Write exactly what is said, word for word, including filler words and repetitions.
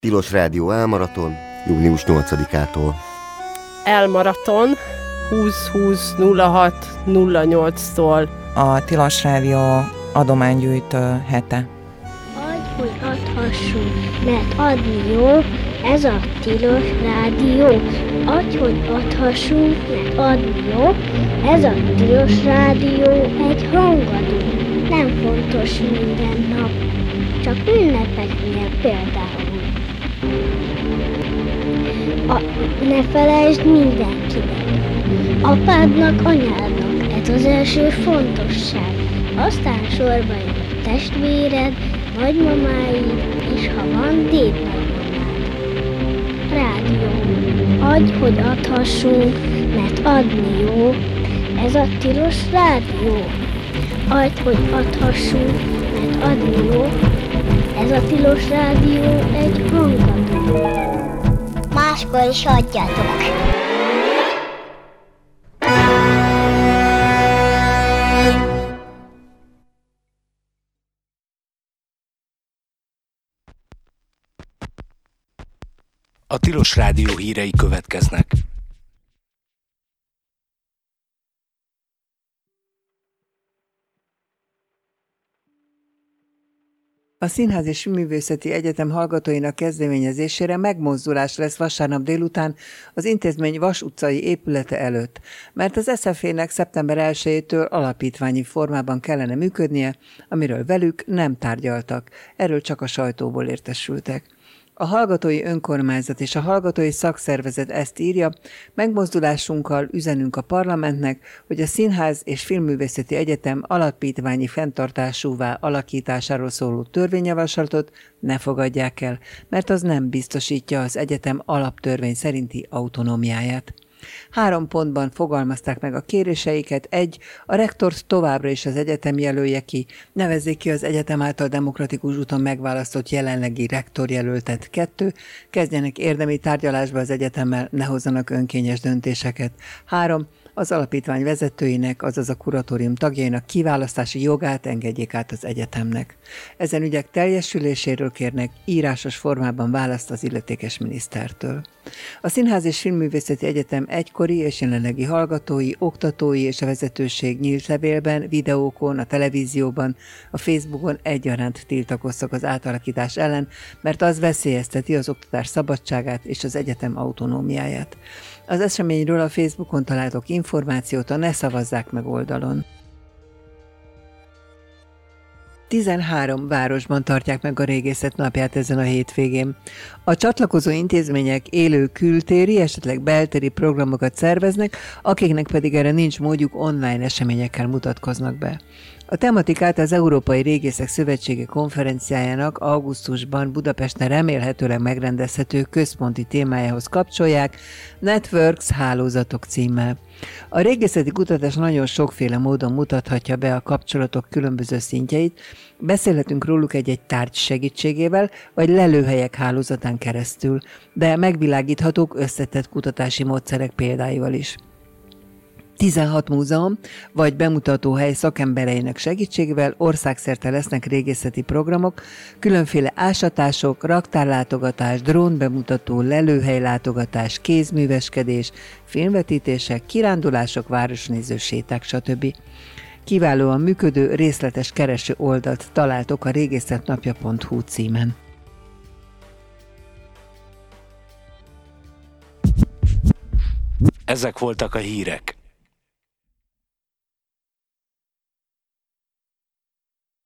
Tilos Rádió Elmaraton, június nyolcadikától. Elmaraton húsz húsz nulla hat nulla nyolctól. A Tilos Rádió adománygyűjtő hete. Adj, hogy adhassunk, mert adni jó, ez a Tilos Rádió. Adj, hogy adhassunk, mert adni jó, ez a Tilos Rádió egy hangadó. Nem fontos minden nap, csak ünnepeknél például. A, ne felejtsd mindenkinek, apádnak, anyádnak, ez az első fontosság. Aztán sorba jön a testvéred, nagymamáid, és ha van, dédnagymamád. Rádió. Adj, hogy adhassunk, mert adni jó, ez a Tilos Rádió. Adj, hogy adhassunk, mert adni jó, ez a Tilos Rádió egy hangadó. Máskor is adjatok! A Tilos Rádió hírei következnek. A Színház és Filmművészeti Egyetem hallgatóinak kezdeményezésére megmozdulás lesz vasárnap délután az intézmény Vas utcai épülete előtt, mert az es ef é-nek szeptember elsejétől alapítványi formában kellene működnie, amiről velük nem tárgyaltak, erről csak a sajtóból értesültek. A hallgatói önkormányzat és a hallgatói szakszervezet ezt írja, megmozdulásunkkal üzenünk a parlamentnek, hogy a Színház és Filmművészeti Egyetem alapítványi fenntartásúvá alakításáról szóló törvényjavaslatot ne fogadják el, mert az nem biztosítja az egyetem alaptörvény szerinti autonómiáját. Három pontban fogalmazták meg a kéréseiket. Egy, a rektort továbbra is az egyetem jelölje ki, nevezzék ki az egyetem által demokratikus úton megválasztott jelenlegi rektorjelöltet. Kettő, kezdjenek érdemi tárgyalásba az egyetemmel, ne hozzanak önkényes döntéseket. Három, az alapítvány vezetőinek, azaz a kuratórium tagjainak kiválasztási jogát engedjék át az egyetemnek. Ezen ügyek teljesüléséről kérnek írásos formában választ az illetékes minisztertől. A Színház és Filmművészeti Egyetem egykori és jelenlegi hallgatói, oktatói és a vezetőség nyílt levélben, videókon, a televízióban, a Facebookon egyaránt tiltakoztak az átalakítás ellen, mert az veszélyezteti az oktatás szabadságát és az egyetem autonómiáját. Az eseményről a Facebookon találtok információt a Ne Szavazzák Meg oldalon. tizenhárom városban tartják meg a régészet napját ezen a hétvégén. A csatlakozó intézmények élő kültéri, esetleg beltéri programokat szerveznek, akiknek pedig erre nincs módjuk, online eseményekkel mutatkoznak be. A tematikát az Európai Régészek Szövetsége konferenciájának augusztusban Budapesten remélhetőleg megrendezhető központi témájához kapcsolják, Networks hálózatok címmel. A régészeti kutatás nagyon sokféle módon mutathatja be a kapcsolatok különböző szintjeit, beszélhetünk róluk egy-egy tárgy segítségével, vagy lelőhelyek hálózatán keresztül, de megvilágíthatók összetett kutatási módszerek példáival is. tizenhat múzeum vagy bemutatóhely szakembereinek segítségével országszerte lesznek régészeti programok, különféle ásatások, raktárlátogatás, drónbemutató, lelőhelylátogatás, kézműveskedés, filmvetítések, kirándulások, városnéző séták, stb. Kiválóan működő, részletes kereső oldalt találtok a régészetnapja pont hu címen. Ezek voltak a hírek.